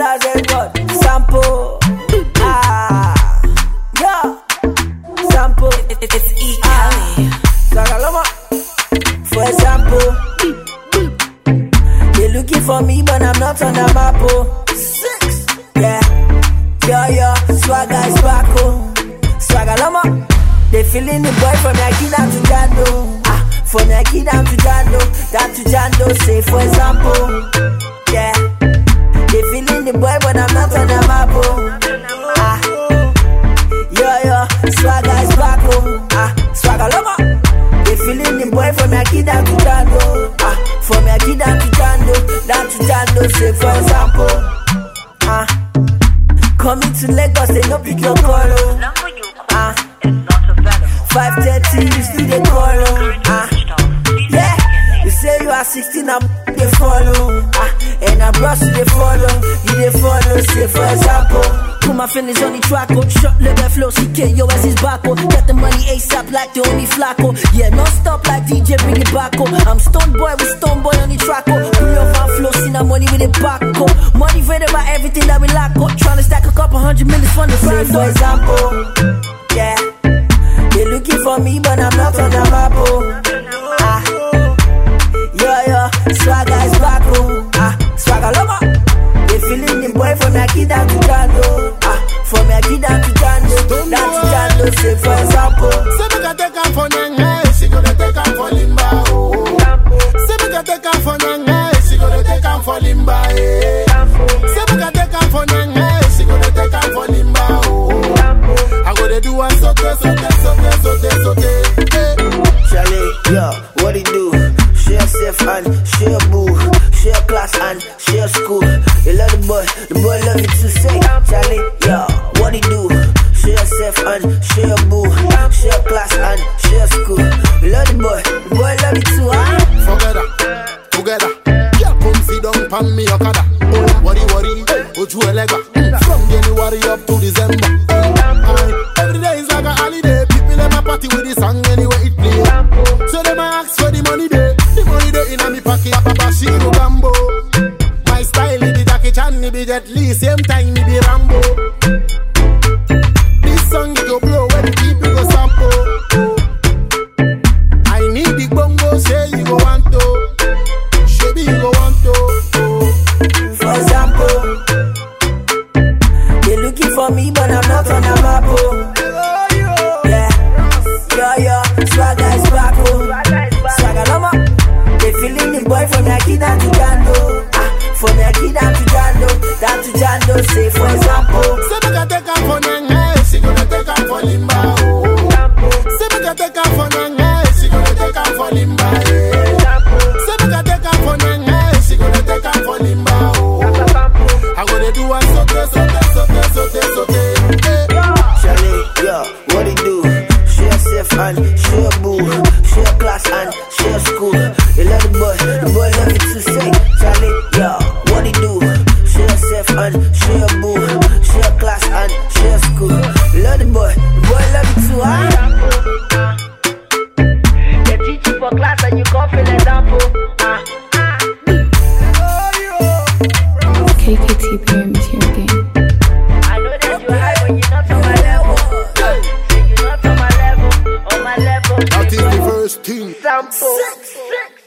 dollars and God. Sample. Yeah. Sample. It's E. Kelly. Sagaloma. For example, they looking for me, but I'm not on the map. Oh. 6. Yeah. Swagger is back. Oh. Swagaloma. They feeling the boy from Yaki down to Jando. From Yaki down to Jando, say for example. Yeah. They feeling the boy, but I'm not on the map. Oh. Swagger is back. Oh. Swagaloma. They feeling the boy from Yaki down to Jando. From Yaki down to Jando, say for example. Coming to Lagos, they no pick your call. Number you call is not available. 5:30, you still they call. Yeah, you say you are 16, I'm they follow. And I brush you they follow. You they follow, say for example. Put my feelings on the track, oh. Short level flow, CK, yo, as his back, oh. Get the money ASAP like the only Flacco. Yeah, non stop like DJ, bring it back, oh. I'm Stone Boy with Stone Boy on the track, oh. Bring your van flow, see that money with it back, oh. Motivated by everything that we lack, oh. Tryna stack a couple $100 million from the brand, for example. Yeah, they looking for me, but I'm not on the map, oh. Swagger is back, oh. Swagaloma. They feeling the boy from Yaki down to Jando. From Yaki down to Jando, say for example. Say me can take her for Nyanga, she gonna take her for Limba, oh. Say me can take her for Nyanga, she gonna take her for Limba, eh. Say me can take her for Nyanga, she gonna take her for Limba, oh. I gotta do one sote. Charlie, yo, what it do? Share safe and share boo, share class and share school. You love the boy love you to say. Charlie, yo, what it do? Share safe and share boo, share class and share school. You love the boy love you too, huh? Together. Yeah, come sit down, pan me Okada. Worry, Oju Elegba. From January up to December. Every day is like a holiday. People in my party with the song anyway it play. So they might ask for the money day. The money day in a me pocket, Papa Shiro Gambo. My style is the Jackie Chan, me be Jet Li, same time me be Rambo. This song it go blow when the people go sample. I need the bongo, say you go want to. Shebi you go want to. For example, they looking for me, but I'm not on the map, oh. Yeah, swagger is back, oh. Swagaloma. They feeling the boy from Yaki down to Jando. From Yaki down to Jando, say for example. Say me can take her for Nyanga, she gonna take her for Limba, oh. Say me can take her for Nyanga, she gonna take her for Limba, eh. Say me can take her for Nyanga, she gonna take her for Limba, oh. I gotta do one sote. Charlie, yo, what it do? Share safe and share boo, share class and share school. You love the boy love you to say. Charlie, yo, what it do? Share safe and share boo, share class and share school. You love the boy love you too, huh? They teach you for class and you come feel example. KKT Pyramid here again. I know that you high when you're not on my level. Say you're not on my level, That is the first thing. Sample.